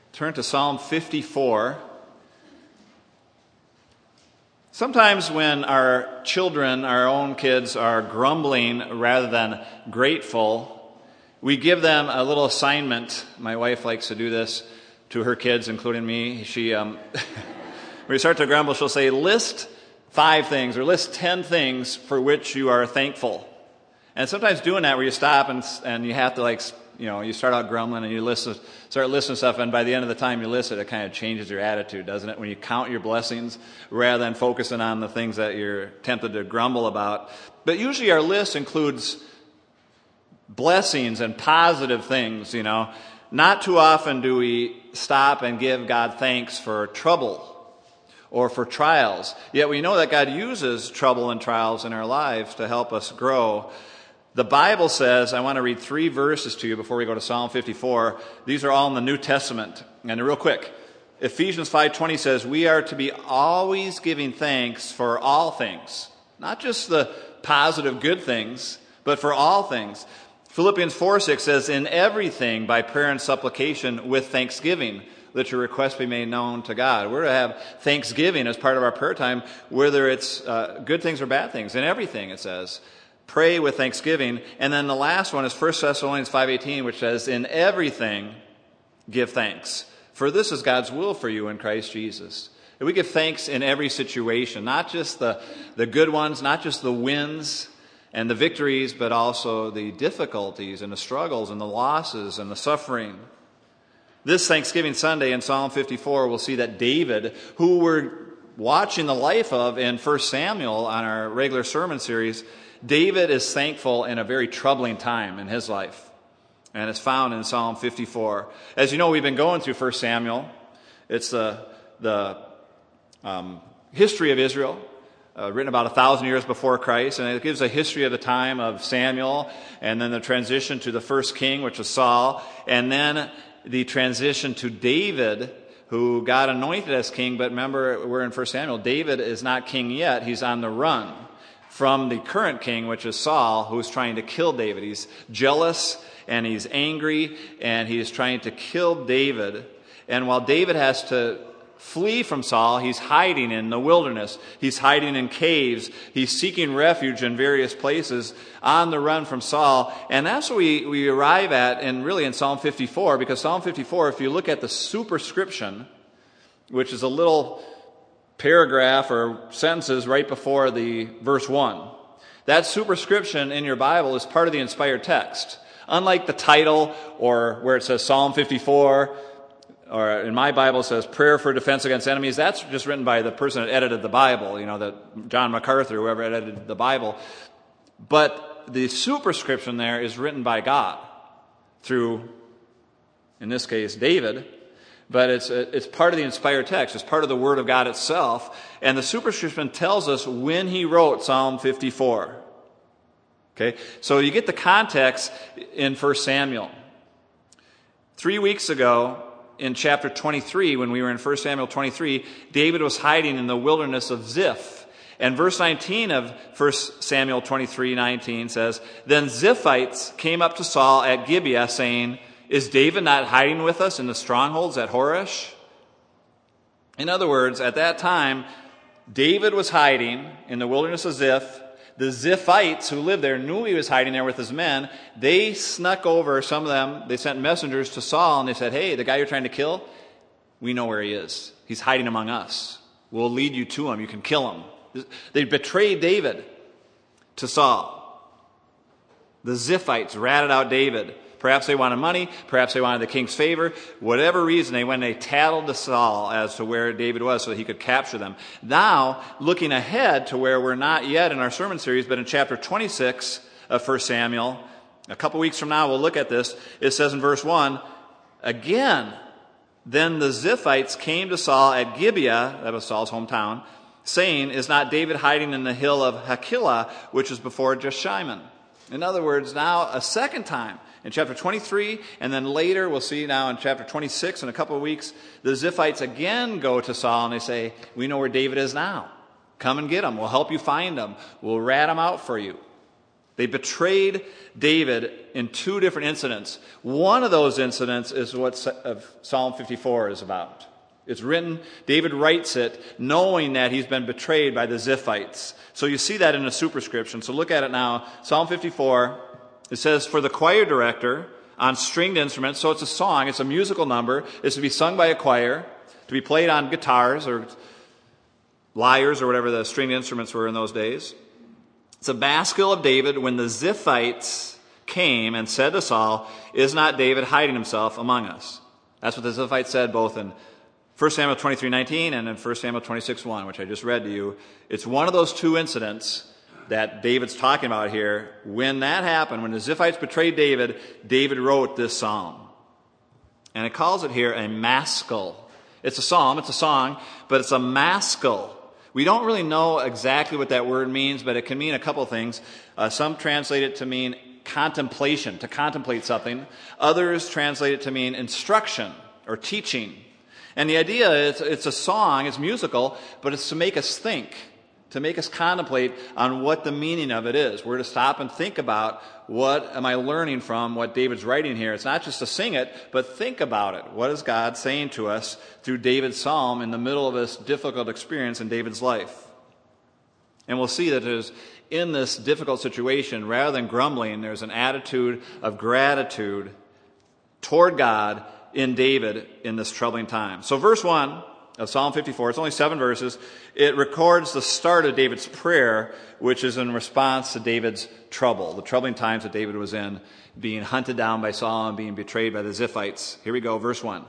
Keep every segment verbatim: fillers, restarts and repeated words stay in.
turn to Psalm fifty-four. Sometimes when our children, our own kids, are grumbling rather than grateful, we give them a little assignment. My wife likes to do this to her kids, including me. She, um, when you start to grumble, she'll say, list five things or list ten things for which you are thankful. And sometimes doing that where you stop and and you have to like, you know, you start out grumbling and you list, start listing stuff, and by the end of the time you list it, it kind of changes your attitude, doesn't it? When you count your blessings rather than focusing on the things that you're tempted to grumble about. But usually our list includes blessings and positive things, you know. Not too often do we stop and give God thanks for trouble or for trials. Yet we know that God uses trouble and trials in our lives to help us grow. The Bible says, I want to read three verses to you before we go to Psalm fifty-four. These are all in the New Testament. And real quick, Ephesians five twenty says, we are to be always giving thanks for all things. Not just the positive good things, but for all things. Philippians four six says, in everything by prayer and supplication with thanksgiving, let your requests be made known to God. We're to have thanksgiving as part of our prayer time, whether it's uh, good things or bad things. In everything, it says. Pray with thanksgiving. And then the last one is First Thessalonians five eighteen, which says, in everything give thanks, for this is God's will for you in Christ Jesus. And we give thanks in every situation, not just the, the good ones, not just the wins and the victories, but also the difficulties and the struggles and the losses and the suffering. This Thanksgiving Sunday in Psalm fifty-four, we'll see that David, who we're watching the life of in First Samuel on our regular sermon series, David is thankful in a very troubling time in his life. And it's found in Psalm fifty-four. As you know, we've been going through First Samuel. It's the, the um, history of Israel, uh, written about a thousand years before Christ. And it gives a history of the time of Samuel, and then the transition to the first king, which was Saul, and then the transition to David, who got anointed as king. But remember, we're in First Samuel. David is not king yet. He's on the run from the current king, which is Saul, who's trying to kill David. He's jealous and he's angry and he's trying to kill David. And while David has to flee from Saul, he's hiding in the wilderness. He's hiding in caves. He's seeking refuge in various places on the run from Saul. And that's what we, we arrive at in really in Psalm fifty-four, because Psalm fifty-four, if you look at the superscription, which is a little paragraph or sentences right before the verse one. That superscription in your Bible is part of the inspired text. Unlike the title or where it says Psalm fifty-four, or in my Bible it says Prayer for Defense Against Enemies, that's just written by the person that edited the Bible, you know, that John MacArthur, whoever edited the Bible. But the superscription there is written by God through, in this case, David. But it's it's part of the inspired text. It's part of the Word of God itself. And the superscription tells us when he wrote Psalm fifty-four. Okay? So you get the context in First Samuel. Three weeks ago, in chapter twenty-three, when we were in First Samuel twenty-three, David was hiding in the wilderness of Ziph. And verse nineteen of First Samuel twenty-three nineteen says, then Ziphites came up to Saul at Gibeah, saying, is David not hiding with us in the strongholds at Horesh? In other words, at that time, David was hiding in the wilderness of Ziph. The Ziphites who lived there knew he was hiding there with his men. They snuck over, some of them, they sent messengers to Saul, and they said, hey, the guy you're trying to kill, we know where he is. He's hiding among us. We'll lead you to him. You can kill him. They betrayed David to Saul. The Ziphites ratted out David. Perhaps they wanted money. Perhaps they wanted the king's favor. Whatever reason, they went and they tattled to Saul as to where David was so that he could capture them. Now, looking ahead to where we're not yet in our sermon series, but in chapter twenty-six of First Samuel, a couple weeks from now we'll look at this. It says in verse one, again, then the Ziphites came to Saul at Gibeah, that was Saul's hometown, saying, is not David hiding in the hill of Hachilah, which is before Jeshimon? In other words, now a second time, in chapter twenty-three, and then later, we'll see now in chapter twenty-six, in a couple of weeks, the Ziphites again go to Saul and they say, we know where David is now. Come and get him. We'll help you find him. We'll rat him out for you. They betrayed David in two different incidents. One of those incidents is what Psalm fifty-four is about. It's written, David writes it knowing that he's been betrayed by the Ziphites. So you see that in a superscription. So look at it now. Psalm fifty-four, it says, for the choir director on stringed instruments. So it's a song, it's a musical number. It's to be sung by a choir, to be played on guitars or lyres or whatever the stringed instruments were in those days. It's a maskil of David when the Ziphites came and said to Saul, is not David hiding himself among us? That's what the Ziphites said both in First Samuel twenty-three nineteen and in First Samuel twenty-six one, which I just read to you. It's one of those two incidents that David's talking about here. When that happened, when the Ziphites betrayed David, David wrote this psalm. And it calls it here a maskil. It's a psalm, it's a song, but it's a maskil. We don't really know exactly what that word means, but it can mean a couple things. Uh, some translate it to mean contemplation, to contemplate something. Others translate it to mean instruction or teaching. And the idea is it's a song, it's musical, but it's to make us think, to make us contemplate on what the meaning of it is. We're to stop and think about what am I learning from what David's writing here. It's not just to sing it, but think about it. What is God saying to us through David's psalm in the middle of this difficult experience in David's life? And we'll see that there's, in this difficult situation, rather than grumbling, there's an attitude of gratitude toward God in David in this troubling time. So verse one of Psalm fifty-four, it's only seven verses, it records the start of David's prayer, which is in response to David's trouble, the troubling times that David was in, being hunted down by Saul and being betrayed by the Ziphites. Here we go, verse one.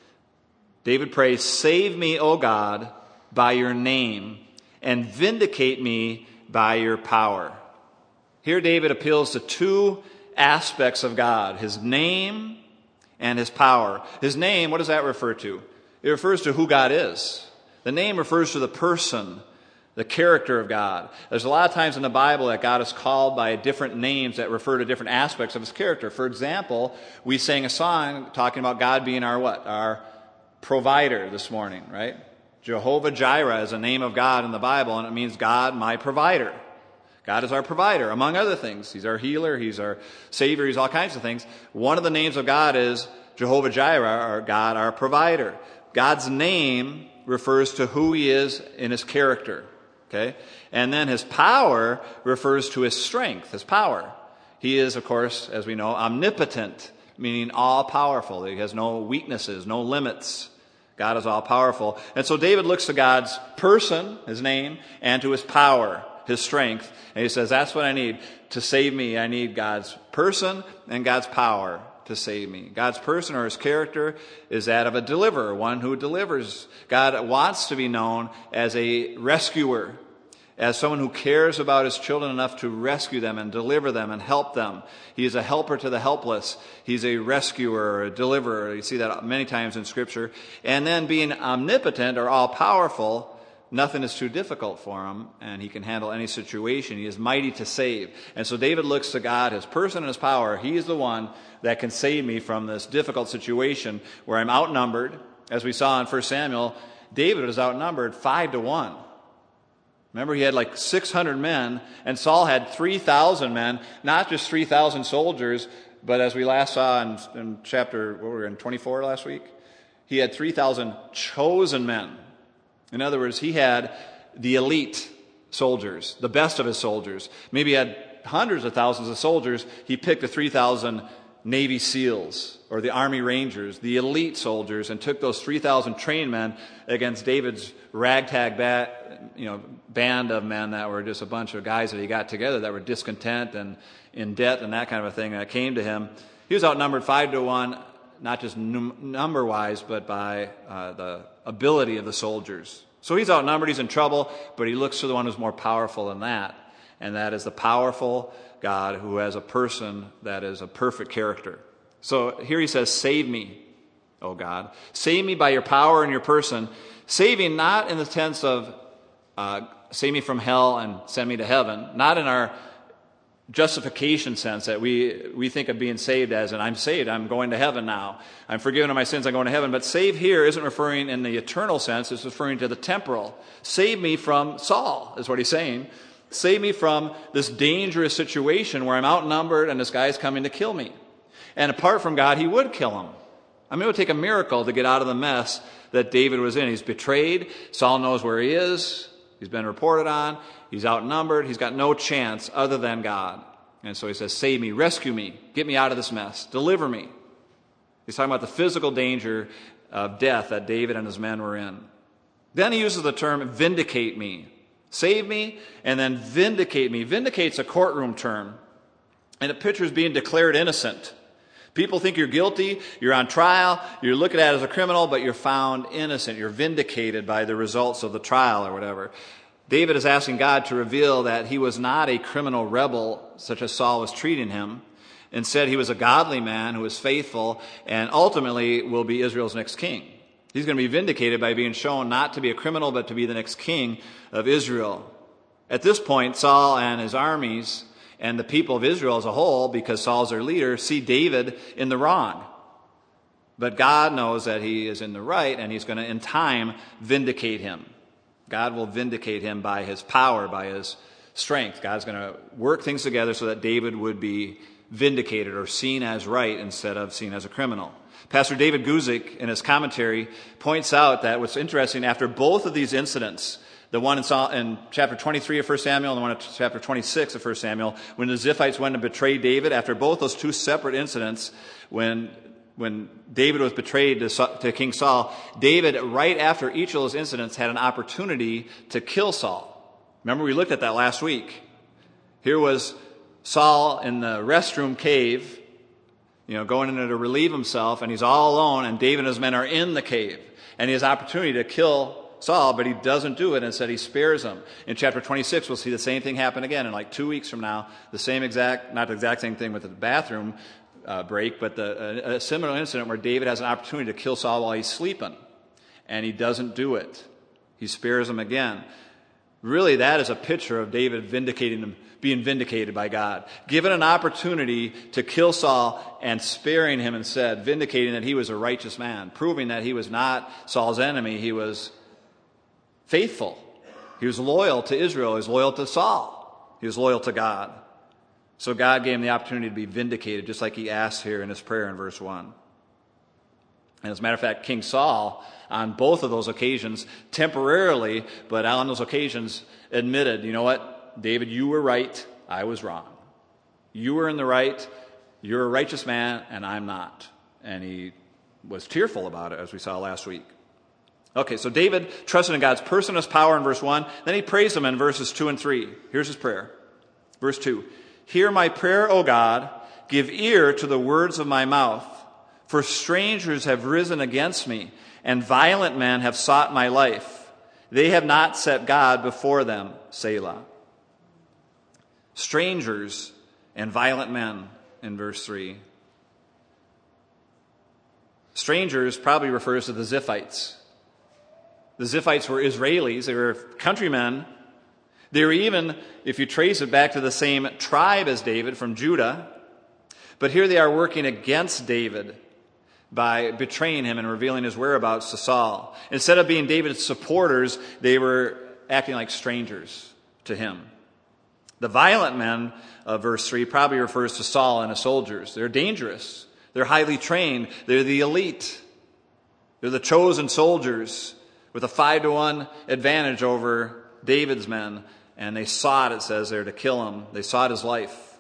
David prays, save me, O God, by your name, and vindicate me by your power. Here David appeals to two aspects of God, his name and his power. His name, what does that refer to? It refers to who God is. The name refers to the person, the character of God. There's a lot of times in the Bible that God is called by different names that refer to different aspects of his character. For example, we sang a song talking about God being our what? Our provider this morning, right? Jehovah Jireh is a name of God in the Bible, and it means God, my provider. God is our provider, among other things. He's our healer, he's our savior, he's all kinds of things. One of the names of God is Jehovah Jireh, or God, our provider. God's name refers to who he is in his character. Okay? And then his power refers to his strength, his power. He is, of course, as we know, omnipotent, meaning all-powerful. He has no weaknesses, no limits. God is all-powerful. And so David looks to God's person, his name, and to his power, his strength. And he says, that's what I need to save me. I need God's person and God's power to save me. God's person or his character is that of a deliverer, one who delivers. God wants to be known as a rescuer, as someone who cares about his children enough to rescue them and deliver them and help them. He is a helper to the helpless. He's a rescuer, a deliverer. You see that many times in Scripture. And then being omnipotent or all-powerful, nothing is too difficult for him, and he can handle any situation. He is mighty to save. And so David looks to God, his person and his power. He is the one that can save me from this difficult situation where I'm outnumbered. As we saw in First Samuel, David was outnumbered five to one. Remember, he had like six hundred men, and Saul had three thousand men, not just three thousand soldiers, but as we last saw in, in chapter, what were we in, twenty-four last week? He had three thousand chosen men. In other words, he had the elite soldiers, the best of his soldiers. Maybe he had hundreds of thousands of soldiers. He picked the three thousand Navy SEALs or the Army Rangers, the elite soldiers, and took those three thousand trained men against David's ragtag bat, you know, band of men that were just a bunch of guys that he got together that were discontent and in debt and that kind of a thing that came to him. He was outnumbered five to one, not just num- number-wise, but by uh, the ability of the soldiers. So he's outnumbered, he's in trouble, but he looks to the one who's more powerful than that, and that is the powerful God who has a person that is a perfect character. So here he says, save me, O God. Save me by your power and your person. Saving not in the sense of uh, save me from hell and send me to heaven, not in our justification sense that we we think of being saved as, and I'm saved, I'm going to heaven now. I'm forgiven of my sins, I'm going to heaven. But save here isn't referring in the eternal sense, it's referring to the temporal. Save me from Saul, is what he's saying. Save me from this dangerous situation where I'm outnumbered and this guy's coming to kill me. And apart from God, he would kill him. I mean, it would take a miracle to get out of the mess that David was in. He's betrayed. Saul knows where he is. He's been reported on. He's outnumbered. He's got no chance other than God. And so he says, save me, rescue me, get me out of this mess, deliver me. He's talking about the physical danger of death that David and his men were in. Then he uses the term vindicate me. Save me and then vindicate me. Vindicate's a courtroom term, and it pictures being declared innocent. People think you're guilty, you're on trial, you're looked at as a criminal, but you're found innocent. You're vindicated by the results of the trial or whatever. David is asking God to reveal that he was not a criminal rebel such as Saul was treating him. Instead, he was a godly man who was faithful and ultimately will be Israel's next king. He's going to be vindicated by being shown not to be a criminal, but to be the next king of Israel. At this point, Saul and his armies and the people of Israel as a whole, because Saul's their leader, see David in the wrong. But God knows that he is in the right, and he's going to, in time, vindicate him. God will vindicate him by his power, by his strength. God's going to work things together so that David would be vindicated or seen as right instead of seen as a criminal. Pastor David Guzik, in his commentary, points out that what's interesting, after both of these incidents, the one in, Saul, in chapter twenty-three of First Samuel and the one in chapter twenty-six of First Samuel, when the Ziphites went to betray David, after both those two separate incidents, when when David was betrayed to, to King Saul, David, right after each of those incidents, had an opportunity to kill Saul. Remember, we looked at that last week. Here was Saul in the restroom cave, you know, going in there to relieve himself, and he's all alone, and David and his men are in the cave. And he has opportunity to kill Saul, but he doesn't do it. Instead, he spares him. In chapter twenty-six, we'll see the same thing happen again in like two weeks from now. The same exact, not the exact same thing with the bathroom uh, break, but the, a, a similar incident where David has an opportunity to kill Saul while he's sleeping. And he doesn't do it. He spares him again. Really, that is a picture of David vindicating him, being vindicated by God. Given an opportunity to kill Saul and sparing him instead, vindicating that he was a righteous man, proving that he was not Saul's enemy, he was faithful. He was loyal to Israel. He was loyal to Saul. He was loyal to God. So God gave him the opportunity to be vindicated, just like he asked here in his prayer in verse one. And as a matter of fact, King Saul, on both of those occasions, temporarily, but on those occasions, admitted, you know what, David, you were right, I was wrong. You were in the right, you're a righteous man, and I'm not. And he was tearful about it, as we saw last week. Okay, so David trusted in God's person and his power in verse one. Then he praised him in verses two and three. Here's his prayer. Verse two. Hear my prayer, O God. Give ear to the words of my mouth. For strangers have risen against me, and violent men have sought my life. They have not set God before them. Selah. Strangers and violent men in verse three. Strangers probably refers to the Ziphites. The Ziphites were Israelis. They were countrymen. They were even, if you trace it back to the same tribe as David, from Judah. But here they are working against David by betraying him and revealing his whereabouts to Saul. Instead of being David's supporters, they were acting like strangers to him. The violent men of verse three probably refers to Saul and his soldiers. They're dangerous. They're highly trained. They're the elite. They're the chosen soldiers with a five to one advantage over David's men. And they sought, it says there, to kill him. They sought his life.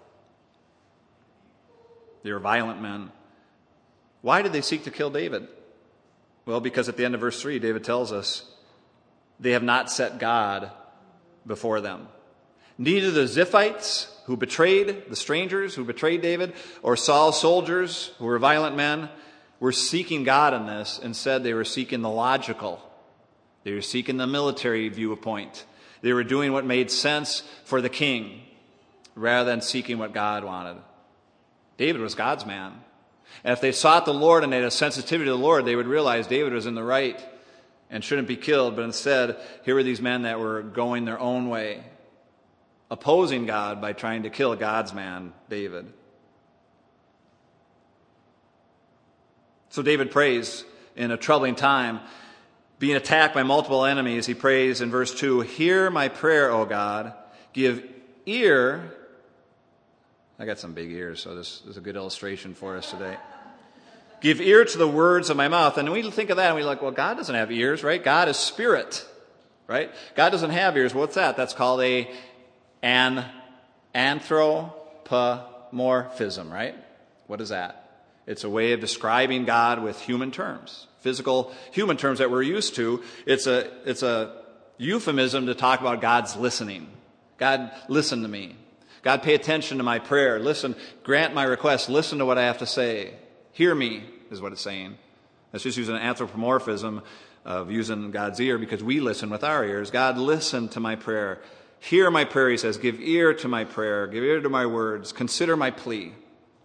They were violent men. Why did they seek to kill David? Well, because at the end of verse three, David tells us, they have not set God before them. Neither the Ziphites, who betrayed, the strangers who betrayed David, or Saul's soldiers, who were violent men, were seeking God in this. Instead, they were seeking the logical. They were seeking the military viewpoint. They were doing what made sense for the king, rather than seeking what God wanted. David was God's man. And if they sought the Lord and they had a sensitivity to the Lord, they would realize David was in the right and shouldn't be killed. But instead, here were these men that were going their own way, opposing God by trying to kill God's man, David. So David prays in a troubling time, being attacked by multiple enemies. He prays in verse two, hear my prayer, O God. Give ear. I got some big ears, so this is a good illustration for us today. Give ear to the words of my mouth. And we think of that and we're like, well, God doesn't have ears, right? God is spirit, right? God doesn't have ears. What's that? That's called a an anthropomorphism, right? What is that? It's a way of describing God with human terms, physical human terms that we're used to. It's a, it's a euphemism to talk about God's listening. God, listen to me. God, pay attention to my prayer. Listen, grant my request. Listen to what I have to say. Hear me, is what it's saying. Let's just use an anthropomorphism of using God's ear because we listen with our ears. God, listen to my prayer. Hear my prayer, he says. Give ear to my prayer. Give ear to my words. Consider my plea.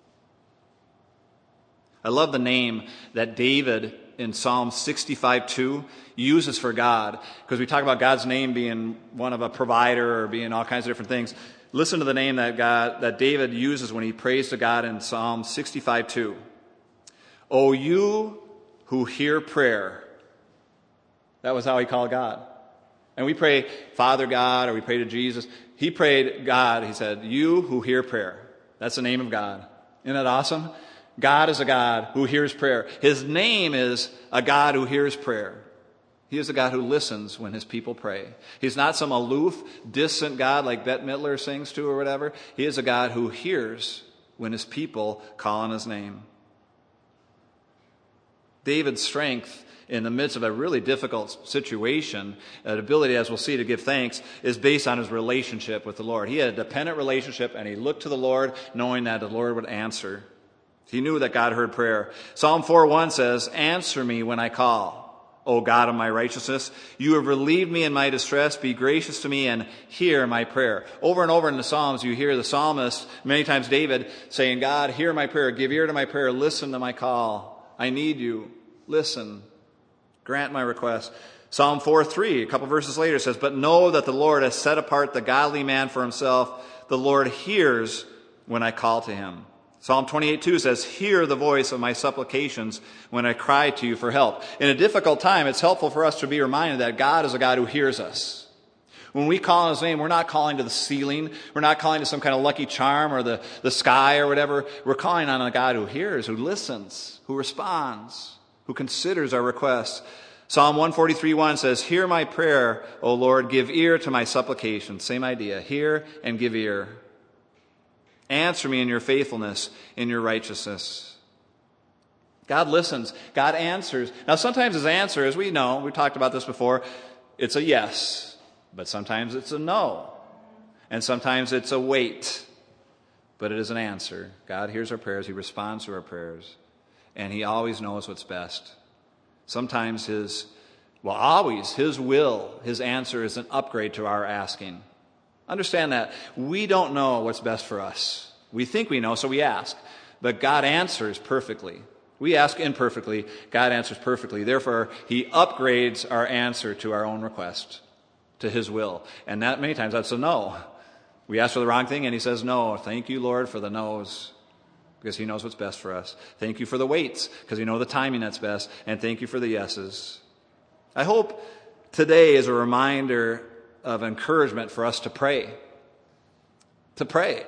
I love the name that David in Psalm sixty-five two uses for God, because we talk about God's name being one of a provider or being all kinds of different things. Listen to the name that God that David uses when he prays to God in Psalm sixty-five two. O you who hear prayer. That was how he called God. And we pray Father God, or we pray to Jesus. He prayed God. He said, you who hear prayer. That's the name of God. Isn't that awesome? God is a God who hears prayer. His name is a God who hears prayer. He is a God who listens when his people pray. He's not some aloof, distant God like Bette Midler sings to or whatever. He is a God who hears when his people call on his name. David's strength in the midst of a really difficult situation, an ability, as we'll see, to give thanks, is based on his relationship with the Lord. He had a dependent relationship, and he looked to the Lord knowing that the Lord would answer. He knew that God heard prayer. Psalm four one says, answer me when I call, O God of my righteousness. You have relieved me in my distress. Be gracious to me and hear my prayer. Over and over in the Psalms, you hear the psalmist, many times David, saying, God, hear my prayer. Give ear to my prayer. Listen to my call. I need you. Listen. Grant my request. Psalm four three, a couple verses later, says, but know that the Lord has set apart the godly man for himself. The Lord hears when I call to him. Psalm twenty-eight two says, hear the voice of my supplications when I cry to you for help. In a difficult time, it's helpful for us to be reminded that God is a God who hears us. When we call on his name, we're not calling to the ceiling. We're not calling to some kind of lucky charm or the, the sky or whatever. We're calling on a God who hears, who listens, who responds, who considers our requests. Psalm one forty-three one says, hear my prayer, O Lord, give ear to my supplication. Same idea. Hear and give ear. Answer me in your faithfulness, in your righteousness. God listens. God answers. Now, sometimes his answer, as we know, we talked about this before, it's a yes. But sometimes it's a no. And sometimes it's a wait. But it is an answer. God hears our prayers. He responds to our prayers. And he always knows what's best. Sometimes his, well, always, his will, his answer is an upgrade to our asking. Understand that. We don't know what's best for us. We think we know, so we ask. But God answers perfectly. We ask imperfectly. God answers perfectly. Therefore, he upgrades our answer to our own request, to his will. And that many times that's a no. We ask for the wrong thing, and he says no. Thank you, Lord, for the no's, because he knows what's best for us. Thank you for the waits, because you know the timing that's best. And thank you for the yeses. I hope today is a reminder of encouragement for us to pray. To pray.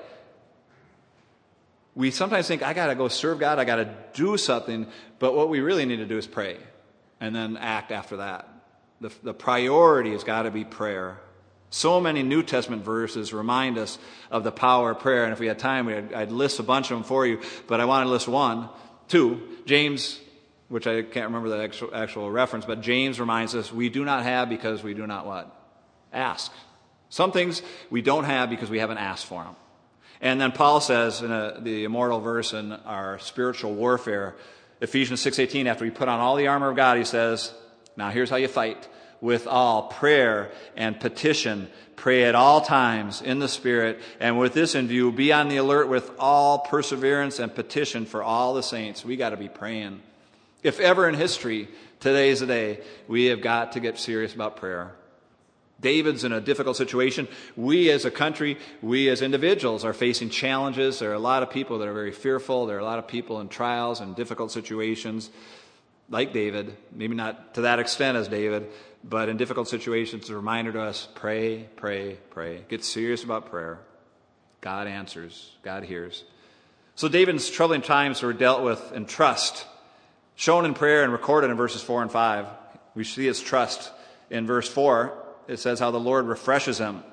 We sometimes think, I got to go serve God, I got to do something, but what we really need to do is pray and then act after that. The, the priority has got to be prayer. So many New Testament verses remind us of the power of prayer, and if we had time, we'd, I'd list a bunch of them for you, but I want to list one. Two, James, which I can't remember the actual, actual reference, but James reminds us, we do not have because we do not what? Ask. Some things we don't have because we haven't asked for them. And then Paul says in a, the immortal verse in our spiritual warfare, Ephesians six eighteen, after we put on all the armor of God, he says, now here's how you fight. With all prayer and petition, pray at all times in the Spirit, and with this in view, be on the alert with all perseverance and petition for all the saints. We got to be praying. If ever in history, today is the day, we have got to get serious about prayer. David's in a difficult situation. We as a country, we as individuals are facing challenges. There are a lot of people that are very fearful. There are a lot of people in trials and difficult situations. like David, maybe not to that extent as David, but in difficult situations, it's a reminder to us, pray, pray, pray. Get serious about prayer. God answers. God hears. So David's troubling times were dealt with in trust, shown in prayer and recorded in verses four and five. We see his trust in verse four. It says how the Lord refreshes him.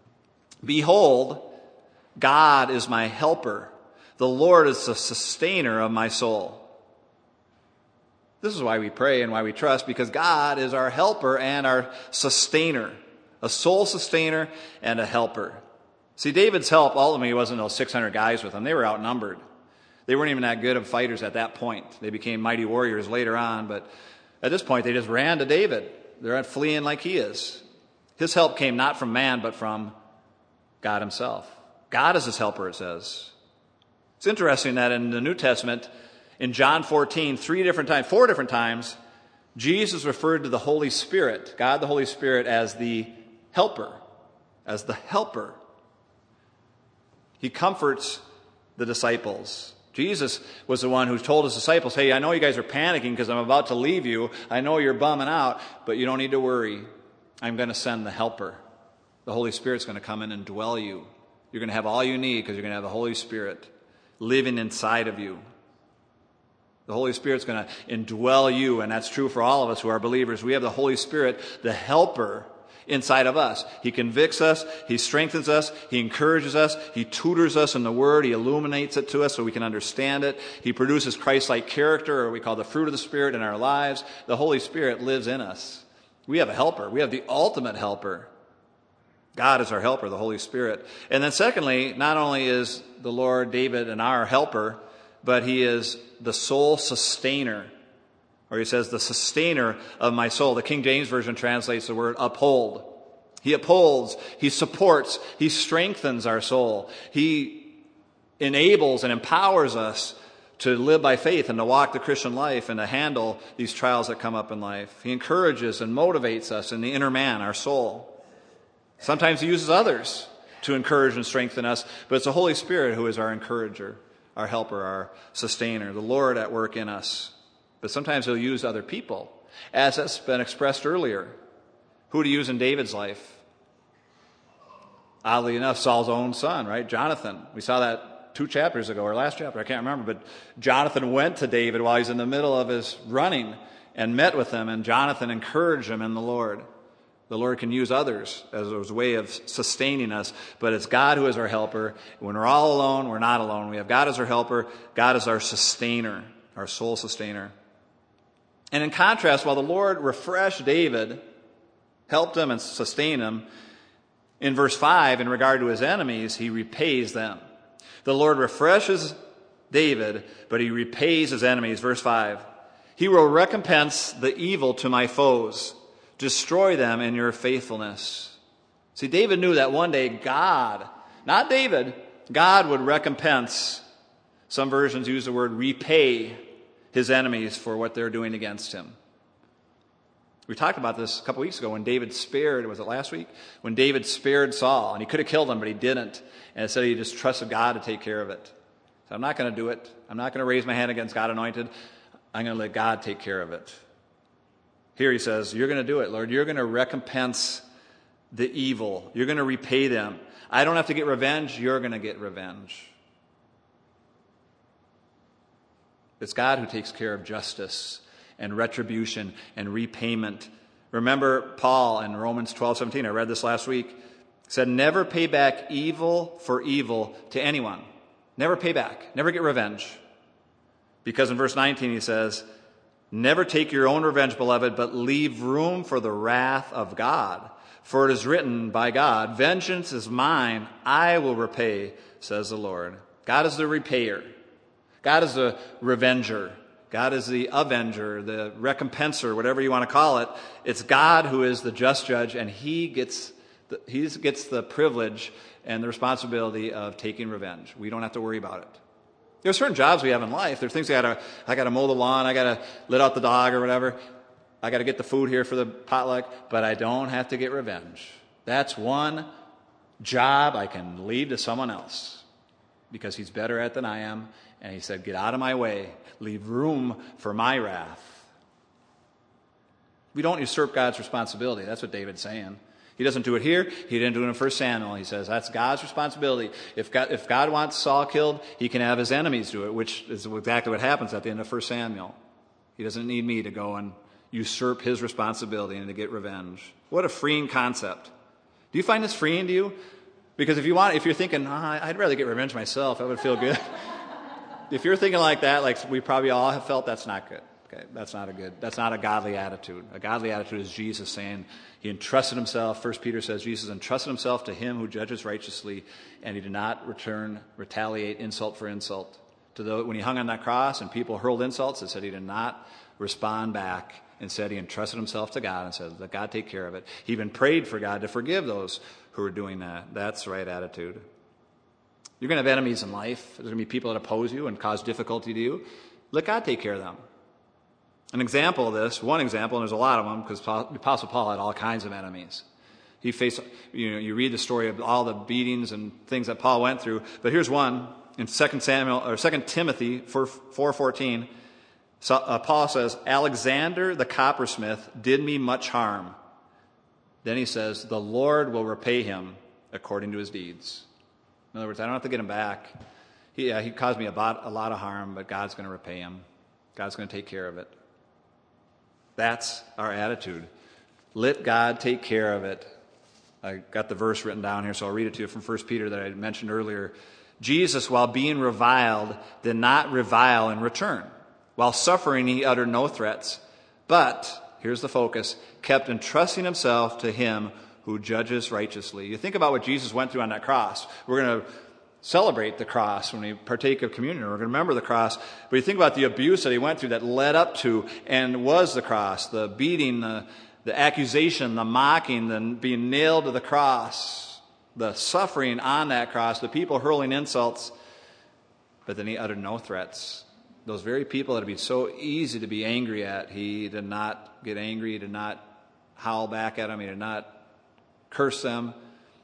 Behold, God is my helper. The Lord is the sustainer of my soul. This is why we pray and why we trust, because God is our helper and our sustainer, a soul sustainer and a helper. See, David's help ultimately wasn't those six hundred guys with him. They were outnumbered. They weren't even that good of fighters at that point. They became mighty warriors later on, but at this point they just ran to David. They're not fleeing like he is. His help came not from man, but from God himself. God is his helper, it says. It's interesting that in the New Testament, in John fourteen, three different times, four different times, Jesus referred to the Holy Spirit, God the Holy Spirit, as the helper, as the helper. He comforts the disciples. Jesus was the one who told his disciples, hey, I know you guys are panicking because I'm about to leave you. I know you're bumming out, but you don't need to worry. I'm going to send the helper. The Holy Spirit's going to come in and dwell you. You're going to have all you need because you're going to have the Holy Spirit living inside of you. The Holy Spirit's going to indwell you, and that's true for all of us who are believers. We have the Holy Spirit, the helper, inside of us. He convicts us, he strengthens us, he encourages us, he tutors us in the Word, he illuminates it to us so we can understand it. He produces Christ-like character, or we call the fruit of the Spirit, in our lives. The Holy Spirit lives in us. We have a helper. We have the ultimate helper. God is our helper, the Holy Spirit. And then secondly, not only is the Lord David and our helper, but he is the soul sustainer. Or he says, the sustainer of my soul. The King James Version translates the word uphold. He upholds, he supports, he strengthens our soul. He enables and empowers us to live by faith and to walk the Christian life and to handle these trials that come up in life. He encourages and motivates us in the inner man, our soul. Sometimes he uses others to encourage and strengthen us, but it's the Holy Spirit who is our encourager, our helper, our sustainer, the Lord at work in us. But sometimes he'll use other people, as has been expressed earlier. Who to use in David's life? Oddly enough, Saul's own son, right? Jonathan. We saw that two chapters ago, or last chapter, I can't remember. But Jonathan went to David while he's in the middle of his running and met with him, and Jonathan encouraged him in the Lord. The Lord can use others as a way of sustaining us, but it's God who is our helper. When we're all alone, we're not alone. We have God as our helper. God is our sustainer, our soul sustainer. And in contrast, while the Lord refreshed David, helped him and sustained him, in verse five, in regard to his enemies, he repays them. The Lord refreshes David, but he repays his enemies. Verse five, he will recompense the evil to my foes. Destroy them in your faithfulness. See, David knew that one day God, not David, God would recompense. Some versions use the word repay his enemies for what they're doing against him. We talked about this a couple weeks ago when David spared, was it last week? When David spared Saul, and he could have killed him, but he didn't. And instead he just trusted God to take care of it. So I'm not going to do it. I'm not going to raise my hand against God anointed. I'm going to let God take care of it. Here he says, you're going to do it, Lord. You're going to recompense the evil. You're going to repay them. I don't have to get revenge. You're going to get revenge. It's God who takes care of justice and retribution and repayment. Remember Paul in Romans twelve seventeen, I read this last week, said, never pay back evil for evil to anyone. Never pay back. Never get revenge. Because in verse nineteen he says, never take your own revenge, beloved, but leave room for the wrath of God. For it is written by God, vengeance is mine, I will repay, says the Lord. God is the repayer. God is the revenger. God is the avenger, the recompenser, whatever you want to call it. It's God who is the just judge, and he gets the, he gets the privilege and the responsibility of taking revenge. We don't have to worry about it. There are certain jobs we have in life. There's things I gotta, I gotta mow the lawn, I gotta let out the dog or whatever. I gotta get the food here for the potluck, but I don't have to get revenge. That's one job I can leave to someone else because he's better at it than I am. And he said, get out of my way. Leave room for my wrath. We don't usurp God's responsibility. That's what David's saying. He doesn't do it here. He didn't do it in First Samuel. He says that's God's responsibility. If God, if God wants Saul killed, he can have his enemies do it, which is exactly what happens at the end of First Samuel. He doesn't need me to go and usurp his responsibility and to get revenge. What a freeing concept. Do you find this freeing to you? Because if you want, if you're thinking, oh, I'd rather get revenge myself, that would feel good. If you're thinking like that, like we probably all have felt, that's not good. Okay, that's not a good, that's not a godly attitude. A godly attitude is Jesus saying he entrusted himself. First Peter says Jesus entrusted himself to him who judges righteously, and he did not return, retaliate insult for insult. To the, when he hung on that cross and people hurled insults, it said he did not respond back. Instead, he entrusted himself to God and said, let God take care of it. He even prayed for God to forgive those who were doing that. That's the right attitude. You're going to have enemies in life. There's going to be people that oppose you and cause difficulty to you. Let God take care of them. An example of this, one example, and there's a lot of them, because the Apostle Paul had all kinds of enemies. He faced, you know, you read the story of all the beatings and things that Paul went through. But here's one in Second Samuel or Second Timothy four fourteen. So, uh, Paul says, Alexander the coppersmith did me much harm. Then he says, the Lord will repay him according to his deeds. In other words, I don't have to get him back. He, uh, he caused me a lot, a lot of harm, but God's going to repay him. God's going to take care of it. That's our attitude. Let God take care of it. I got the verse written down here, so I'll read it to you from First Peter that I mentioned earlier. Jesus, while being reviled, did not revile in return. While suffering, he uttered no threats, but, here's the focus, kept entrusting himself to him who judges righteously. You think about what Jesus went through on that cross. We're going to celebrate the cross when we partake of communion. We're going to remember the cross. But you think about the abuse that he went through that led up to and was the cross, the beating, the, the accusation, the mocking, the being nailed to the cross, the suffering on that cross, the people hurling insults. But then he uttered no threats. Those very people that would be so easy to be angry at, he did not get angry, he did not howl back at them, he did not curse them.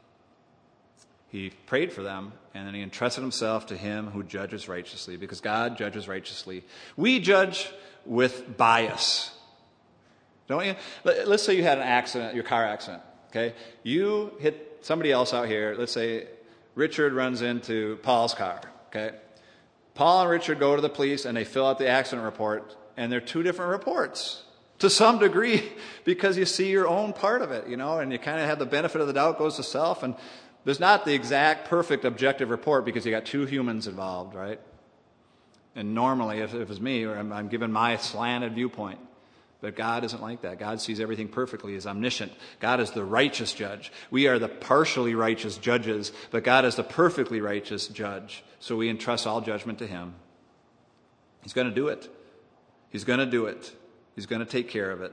He prayed for them, and then he entrusted himself to him who judges righteously, because God judges righteously. We judge with bias, don't you? Let's say you had an accident, your car accident, okay? You hit somebody else out here. Let's say Richard runs into Paul's car, okay? Paul and Richard go to the police, and they fill out the accident report, and they're two different reports to some degree, because you see your own part of it, you know, and you kind of have the benefit of the doubt goes to self, and there's not the exact perfect objective report because you got two humans involved, right? And normally, if, if it was me, or I'm, I'm giving my slanted viewpoint, but God isn't like that. God sees everything perfectly. He's omniscient. God is the righteous judge. We are the partially righteous judges, but God is the perfectly righteous judge. So we entrust all judgment to him. He's going to do it. He's going to do it. He's going to take care of it.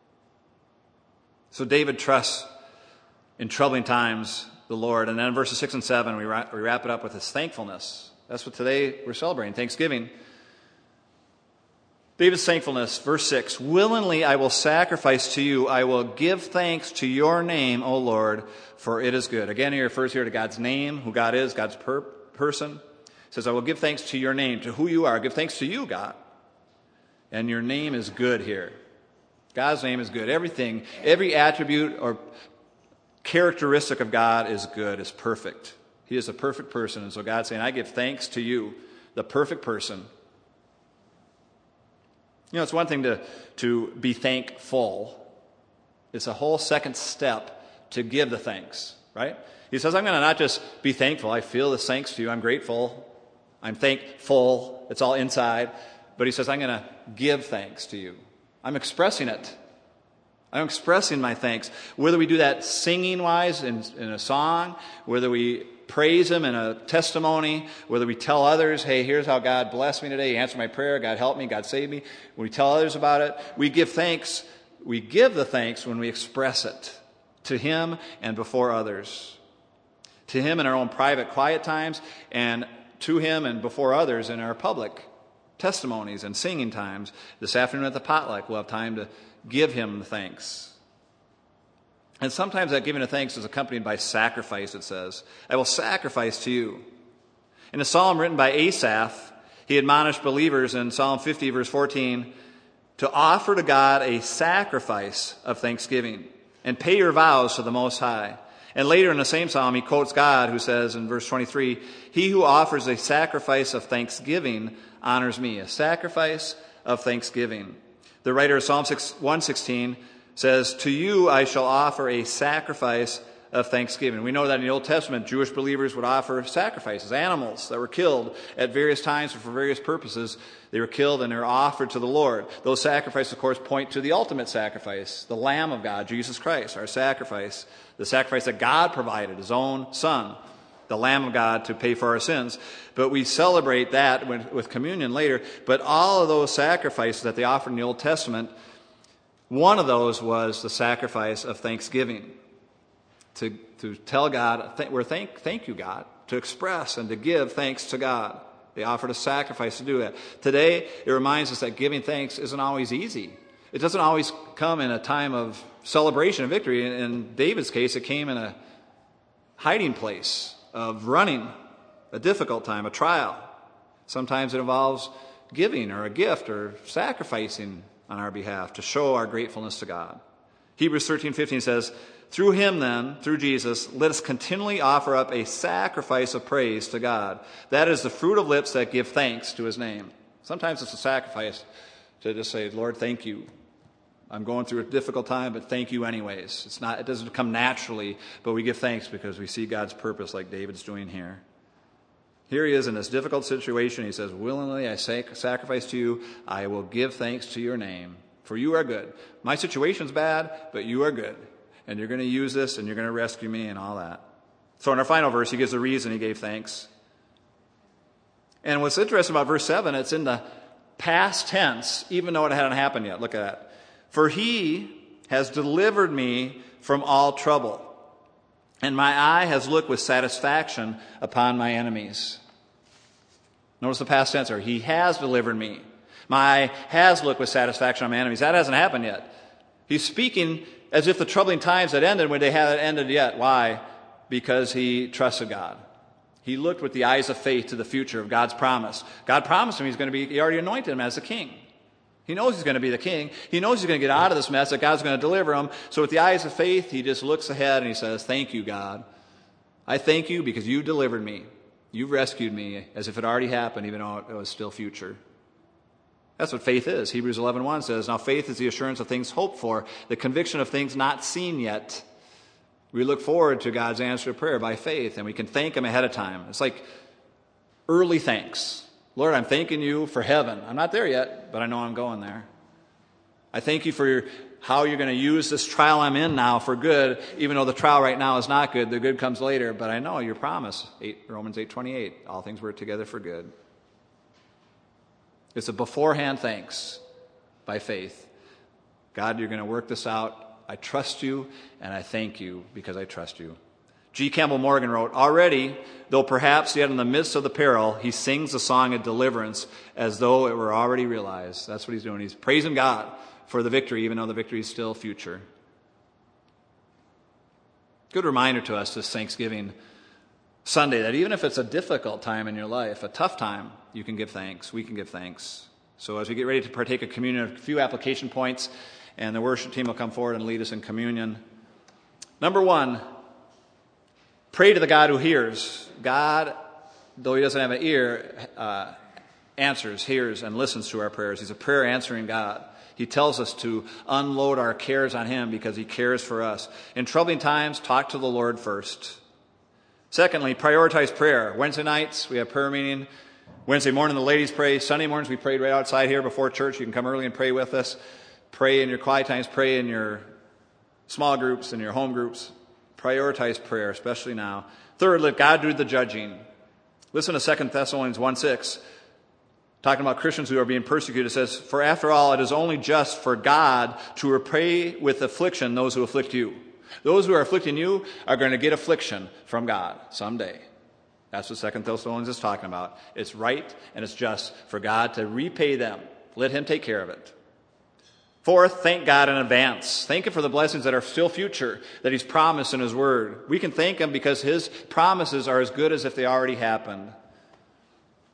So David trusts in troubling times the Lord. And then in verses six and seven, we wrap, we wrap it up with his thankfulness. That's what today we're celebrating, Thanksgiving. David's thankfulness, verse six, willingly I will sacrifice to you. I will give thanks to your name, O Lord, for it is good. Again, he refers here to God's name, who God is, God's per- person. He says, I will give thanks to your name, to who you are. Give thanks to you, God. And your name is good here. God's name is good. Everything, every attribute or characteristic of God is good, is perfect. He is a perfect person. And so God's saying, I give thanks to you, the perfect person. You know, it's one thing to, to be thankful. It's a whole second step to give the thanks, right? He says, I'm going to not just be thankful. I feel this thanks to you. I'm grateful. I'm thankful. It's all inside. But he says, I'm going to give thanks to you. I'm expressing it. I'm expressing my thanks. Whether we do that singing-wise in, in a song, whether we praise him in a testimony, whether we tell others, hey, here's how God blessed me today, he answered my prayer, God helped me, God saved me. When we tell others about it, we give thanks. We give the thanks when we express it to him and before others. To him in our own private, quiet times, and to him and before others in our public testimonies and singing times. This afternoon at the potluck, we'll have time to give him the thanks. And sometimes that giving of thanks is accompanied by sacrifice, it says. I will sacrifice to you. In a psalm written by Asaph, he admonished believers in Psalm fifty, verse fourteen, to offer to God a sacrifice of thanksgiving and pay your vows to the Most High. And later in the same psalm, he quotes God, who says in verse twenty-three, he who offers a sacrifice of thanksgiving honors me. A sacrifice of thanksgiving. The writer of Psalm one sixteen says, to you I shall offer a sacrifice of thanksgiving. We know that in the Old Testament, Jewish believers would offer sacrifices, animals that were killed at various times for various purposes. They were killed and they're offered to the Lord. Those sacrifices, of course, point to the ultimate sacrifice, the Lamb of God, Jesus Christ, our sacrifice, the sacrifice that God provided, his own Son, the Lamb of God to pay for our sins. But we celebrate that with communion later. But all of those sacrifices that they offered in the Old Testament, one of those was the sacrifice of thanksgiving. To, to tell God, th- we're thank, thank you, God, to express and to give thanks to God. They offered a sacrifice to do that. Today, it reminds us that giving thanks isn't always easy. It doesn't always come in a time of celebration and victory. In, in David's case, it came in a hiding place of running, a difficult time, a trial. Sometimes it involves giving or a gift or sacrificing on our behalf to show our gratefulness to God. Hebrews thirteen fifteen says, through him then, through Jesus, let us continually offer up a sacrifice of praise to God. That is the fruit of lips that give thanks to his name. Sometimes it's a sacrifice to just say, Lord, thank you. I'm going through a difficult time, but thank you anyways. It's not, it doesn't come naturally, but we give thanks because we see God's purpose like David's doing here. Here he is in this difficult situation. He says, willingly I sacrifice to you. I will give thanks to your name, for you are good. My situation's bad, but you are good. And you're going to use this, and you're going to rescue me, and all that. So in our final verse, he gives a reason he gave thanks. And what's interesting about verse seven, it's in the past tense, even though it hadn't happened yet. Look at that. For he has delivered me from all trouble, and my eye has looked with satisfaction upon my enemies. Notice the past tense there. He has delivered me. My eye has looked with satisfaction on my enemies. That hasn't happened yet. He's speaking as if the troubling times had ended when they hadn't ended yet. Why? Because he trusted God. He looked with the eyes of faith to the future of God's promise. God promised him he's going to be, he already anointed him as the king. He knows he's going to be the king. He knows he's going to get out of this mess, that God's going to deliver him. So with the eyes of faith, he just looks ahead and he says, thank you, God. I thank you because you delivered me. You rescued me as if it already happened, even though it was still future. That's what faith is. Hebrews eleven one says, now faith is the assurance of things hoped for, the conviction of things not seen yet. We look forward to God's answer to prayer by faith, and we can thank him ahead of time. It's like early thanks. Lord, I'm thanking you for heaven. I'm not there yet, but I know I'm going there. I thank you for your, how you're going to use this trial I'm in now for good, even though the trial right now is not good. The good comes later, but I know your promise, Romans eight twenty-eight, all things work together for good. It's a beforehand thanks by faith. God, you're going to work this out. I trust you, and I thank you because I trust you. G. Campbell Morgan wrote, already, though perhaps yet in the midst of the peril, he sings a song of deliverance as though it were already realized. That's what he's doing. He's praising God for the victory, even though the victory is still future. Good reminder to us this Thanksgiving Sunday that even if it's a difficult time in your life, a tough time, you can give thanks. We can give thanks. So as we get ready to partake of communion, a few application points, and the worship team will come forward and lead us in communion. Number one, pray to the God who hears. God, though he doesn't have an ear, uh, answers, hears, and listens to our prayers. He's a prayer answering God. He tells us to unload our cares on him because he cares for us. In troubling times, talk to the Lord first. Secondly, prioritize prayer. Wednesday nights, we have prayer meeting. Wednesday morning, the ladies pray. Sunday mornings, we prayed right outside here before church. You can come early and pray with us. Pray in your quiet times. Pray in your small groups, in your home groups. Prioritize prayer, especially now. Third, let God do the judging. Listen to Second Thessalonians one six. Talking about Christians who are being persecuted, it says, for after all, it is only just for God to repay with affliction those who afflict you. Those who are afflicting you are going to get affliction from God someday. That's what Second Thessalonians is talking about. It's right and it's just for God to repay them. Let him take care of it. Fourth, thank God in advance. Thank him for the blessings that are still future, that he's promised in his word. We can thank him because his promises are as good as if they already happened.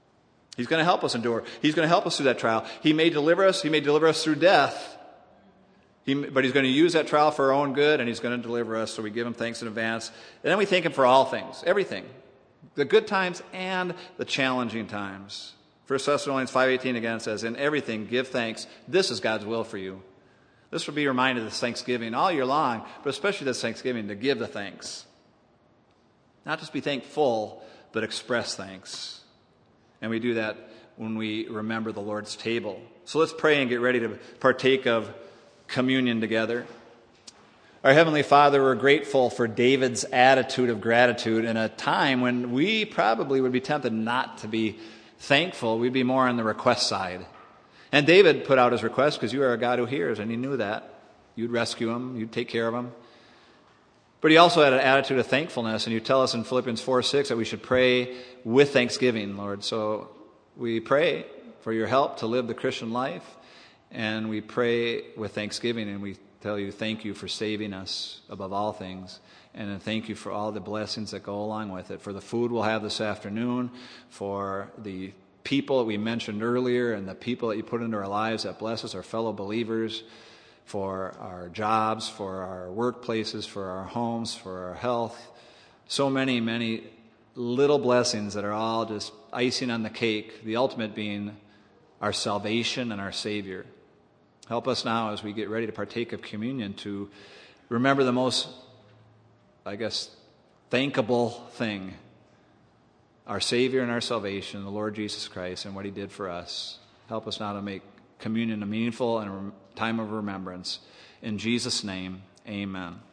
He's going to help us endure. He's going to help us through that trial. He may deliver us. He may deliver us through death. He, but he's going to use that trial for our own good, and he's going to deliver us, so we give him thanks in advance. And then we thank him for all things, everything, the good times and the challenging times. First Thessalonians five eighteen again says, in everything give thanks. This is God's will for you. This will be reminded this Thanksgiving all year long, but especially this Thanksgiving, to give the thanks. Not just be thankful, but express thanks. And we do that when we remember the Lord's table. So let's pray and get ready to partake of communion together. Our Heavenly Father, we're grateful for David's attitude of gratitude in a time when we probably would be tempted not to be thankful. We'd be more on the request side. And David put out his request because you are a God who hears, and he knew that. You'd rescue him. You'd take care of him. But he also had an attitude of thankfulness, and you tell us in Philippians four six that we should pray with thanksgiving, Lord. So we pray for your help to live the Christian life, and we pray with thanksgiving, and we tell you thank you for saving us above all things, and then thank you for all the blessings that go along with it, for the food we'll have this afternoon, for the people that we mentioned earlier and the people that you put into our lives that bless us, our fellow believers, for our jobs, for our workplaces, for our homes, for our health. So many, many little blessings that are all just icing on the cake, the ultimate being our salvation and our Savior. Help us now as we get ready to partake of communion to remember the most, I guess, thankable thing, our Savior and our salvation, the Lord Jesus Christ, and what he did for us. Help us now to make communion a meaningful and a time of remembrance. In Jesus' name, amen.